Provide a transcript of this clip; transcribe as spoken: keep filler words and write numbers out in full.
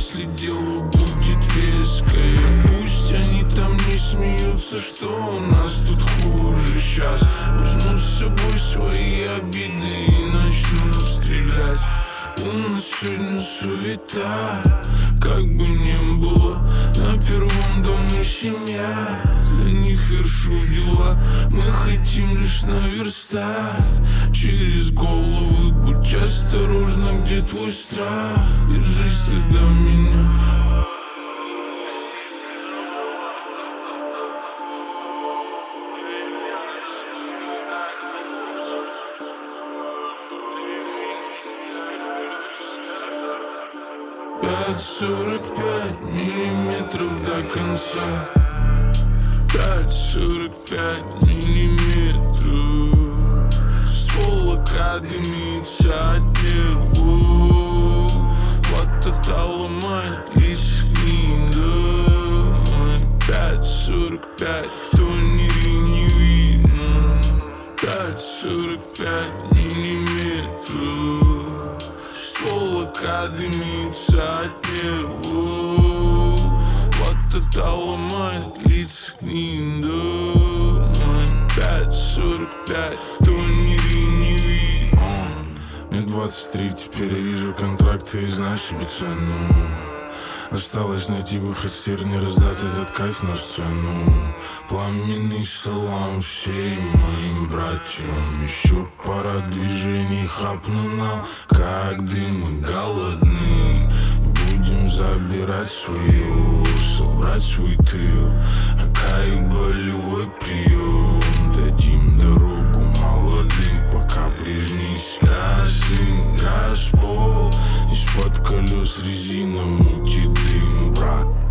если дело будет веское. Пусть они там не смеются, что у нас тут хуже. Сейчас возьму с собой свои обиды и начну стрелять. У нас сегодня суета, как бы не было. На первом доме семья, для них вершу дела. Мы хотим лишь наверстать через головы. Будь осторожна, где твой страх. Держись ты до меня. Пять сорок пять миллиметров до конца. Пять сорок пять миллиметров. Ствол дымится от нервов. Плата ломает лица книга. Пять сорок пять в тонере не видно. Пять сорок пять миллиметров. Стволока дымится от нервов. Плата ломает лица книга. Пять сорок пять в тонере не видно. Мне двадцать три, теперь я вижу контракты и знаю себе цену. Осталось найти выход с терни, раздать этот кайф на сцену. Пламенный салам всем моим братьям. Еще пара движений хапну нам, как дым, мы голодны. Будем забирать свое, собрать свой тыл. Акай болевой прием. Дадим дорогу молодым, пока прежний сказы. Газпол из-под колес резина мутит дым, брат.